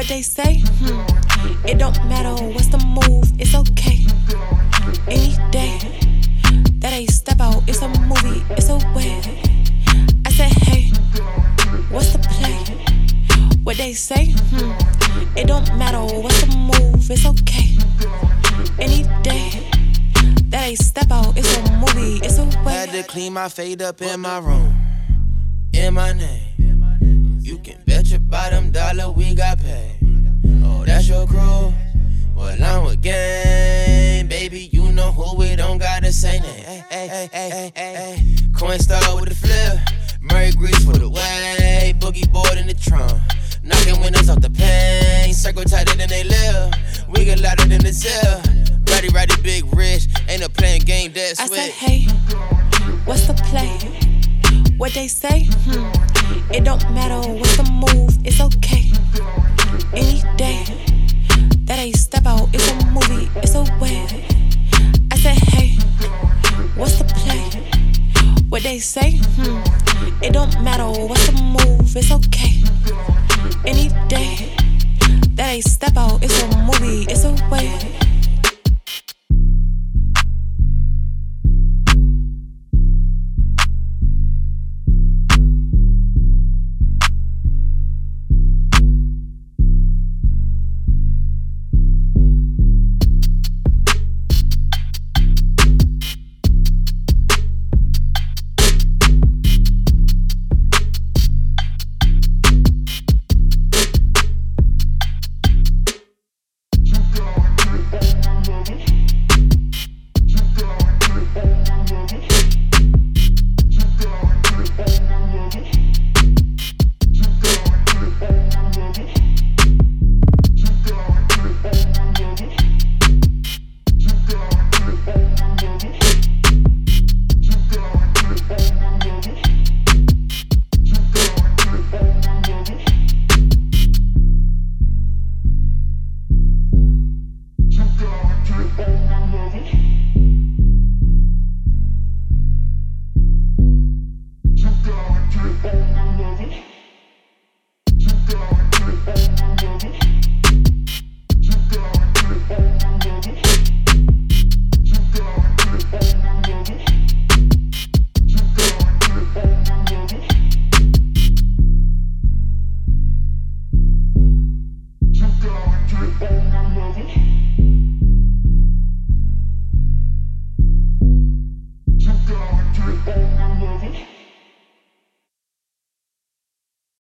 What they say? It don't matter what's the move, it's okay. Any day that they step out, it's a movie, it's a way. I said, hey, what's the play? What they say? It don't matter what's the move, it's okay. Any day that they step out, it's a movie, it's a way. Had to clean my fade up in my room, in my name. You can bet your bottom dollar we got paid. Oh, that's your crew. Well, I'm with gang, baby. You know who we don't gotta say name. Hey. Coin star with the flip. Murray Grease for the way. Boogie board in the trunk. Knocking windows off the pane. Circle tighter than they live. We get louder than the zip. Righty, big rich. Ain't no playing game, that's I switch. said, hey, what's the play? What they say? It don't matter what's